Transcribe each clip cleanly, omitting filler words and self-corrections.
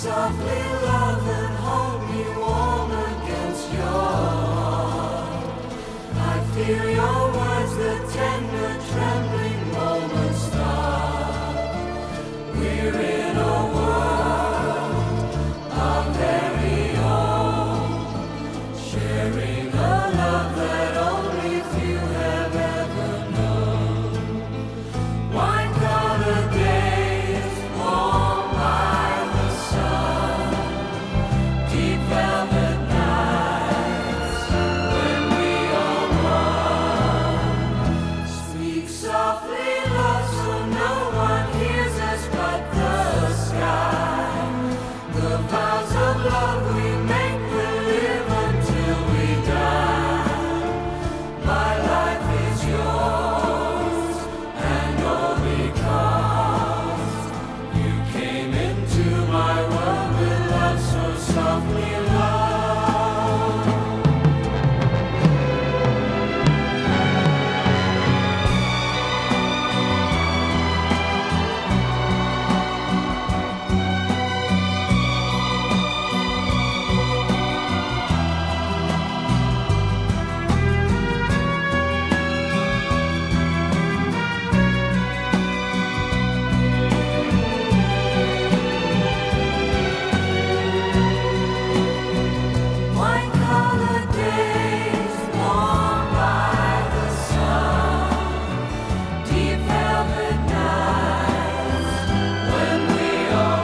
softly, love, and hold me warm against your heart. I feel your words, the tender, trembling moments start. We're in a world our very own, sharing a love that only few have ever known. Wine-colored days, warm by the sun, deep velvet nights when we are one. Speak softly, love, so no one hears us but the sky. The vows of love we make will live until we die. My life is yours, and all because you came into my world with love so softly, love. Wine-colored days, warm by the sun, deep velvet nights when we are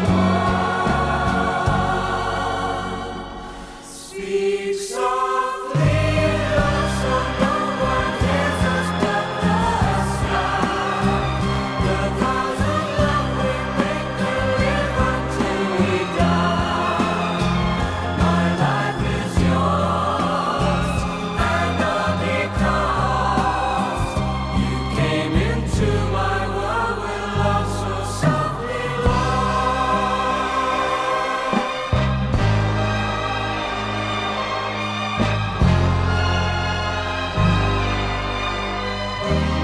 one. Speak softly, love, so no one hears us but the sky. The vows of love we make will live until we die. My life is yours, and all because you came into my world with love so softly, love.